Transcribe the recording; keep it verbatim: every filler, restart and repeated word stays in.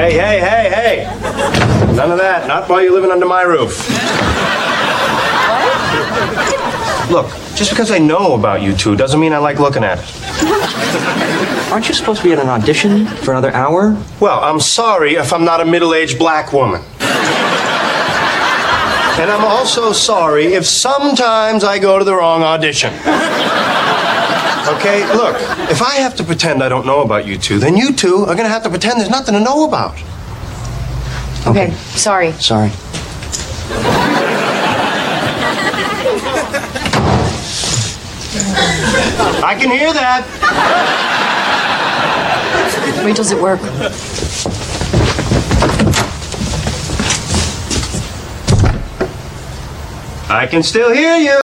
Hey, hey, hey, hey! None of that. Not while you're living under my roof. Look, just because I know about you two doesn't mean I like looking at it. Aren't you supposed to be at an audition for another hour? Well, I'm sorry if I'm not a middle-aged black woman. And I'm also sorry if sometimes I go to the wrong audition. Okay, look, if I have to pretend I don't know about you two, then you two are gonna have to pretend there's nothing to know about. Okay, okay. Sorry. Sorry. I can hear that. Wait, does it work? I can still hear you.